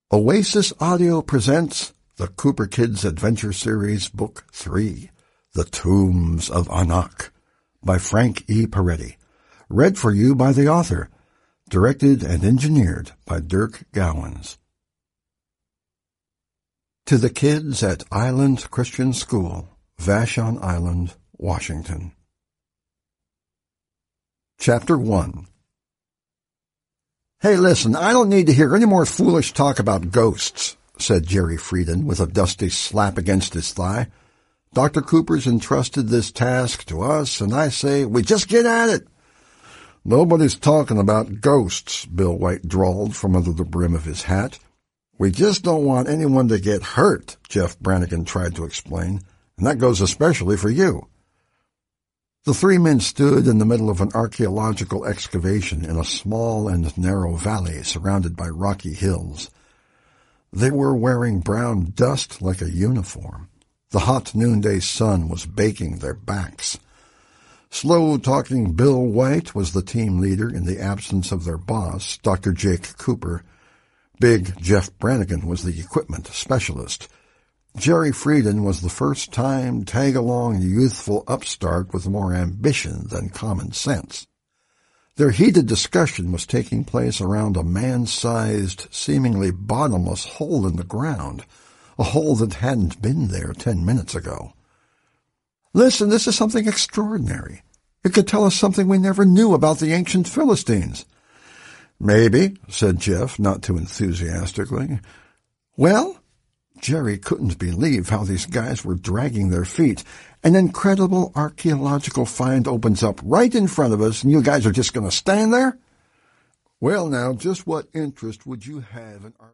Oasis Audio presents the Cooper Kids Adventure Series, Book 3, The Tombs of Anak, by Frank E. Peretti. Read for you by the author. Directed and engineered by Dirk Gowans. To the Kids at Island Christian School, Vashon Island, Washington. Chapter 1. "Hey, listen, I don't need to hear any more foolish talk about ghosts," said Jerry Frieden with a dusty slap against his thigh. "Dr. Cooper's entrusted this task to us, and I say we just get at it." "Nobody's talking about ghosts," Bill White drawled from under the brim of his hat. "We just don't want anyone to get hurt," Jeff Brannigan tried to explain, "and that goes especially for you." The three men stood in the middle of an archaeological excavation in a small and narrow valley surrounded by rocky hills. They were wearing brown dust like a uniform. The hot noonday sun was baking their backs. Slow-talking Bill White was the team leader in the absence of their boss, Dr. Jake Cooper. Big Jeff Brannigan was the equipment specialist. Jerry Frieden was the first-time tag-along youthful upstart with more ambition than common sense. Their heated discussion was taking place around a man-sized, seemingly bottomless hole in the ground, a hole that hadn't been there 10 minutes ago. "Listen, this is something extraordinary. It could tell us something we never knew about the ancient Philistines." "Maybe," said Jeff, not too enthusiastically. "Well?" Jerry couldn't believe how these guys were dragging their feet. "An incredible archaeological find opens up right in front of us, and you guys are just going to stand there?" "Well, now, just what interest would you have in